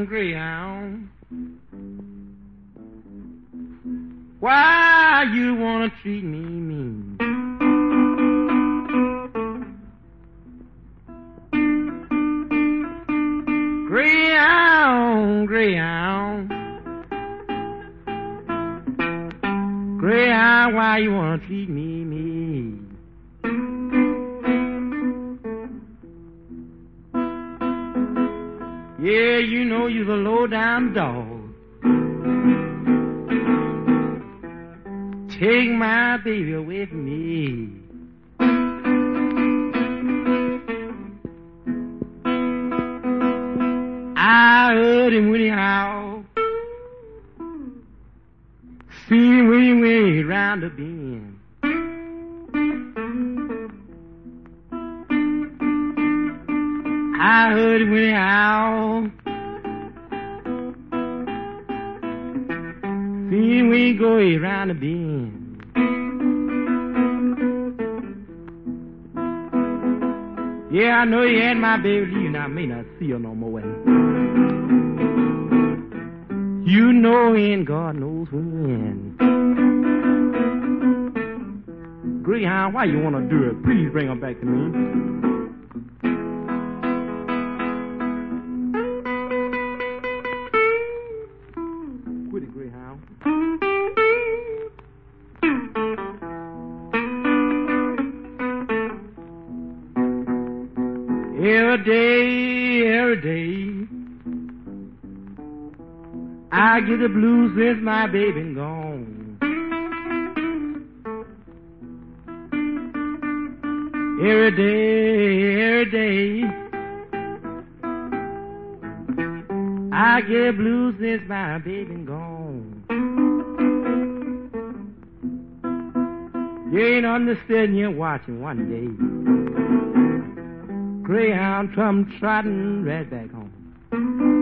Greyhound. Why you wanna treat me mean? Greyhound, Greyhound. Greyhound, why you wanna treat me mean? Yeah, you know you're a low-down dog. Take my baby away from me. I heard him when he howled. See him when he went round the bend. I heard him when he howled. See him when he go round the bend. Yeah, I know he had my baby leaving. I may not see her no more. You know and God knows when. Greyhound, why you want to do it? Please bring her back to me. Quit it, Greyhound. Every day, I get the blues since my baby gone. Every day, I get blues since my baby gone. You ain't understanding, you're watching one day. Greyhound come trotting right back home.